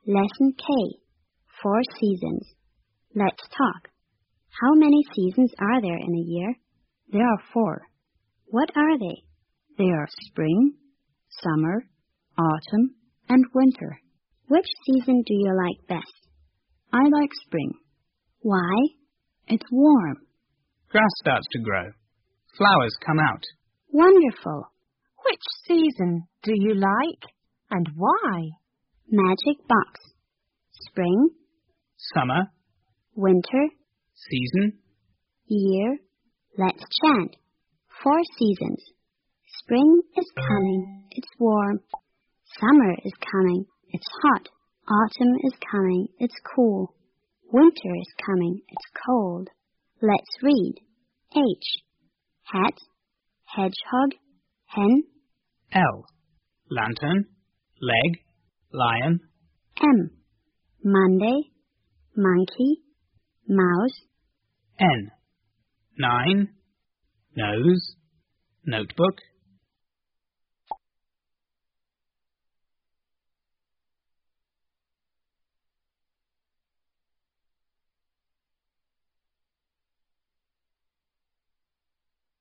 Lesson K. 4 seasons. Let's talk. How many seasons are there in a year? There are 4. What are they? They are spring, summer, autumn, and winter. Which season do you like best? I like spring. Why? It's warm. Grass starts to grow. Flowers come out. Wonderful. Which season do you like and why? Magic box. Spring, Summer, winter, season, year. Let's chant. 4 seasons. Spring is coming, it's warm. Summer is coming, it's hot. Autumn is coming, it's cool. Winter is coming, it's cold. Let's read. H. Hat, hedgehog, hen. L. Lantern, leg, lion. M. Monday, monkey, mouse. N. 9. Nose, notebook.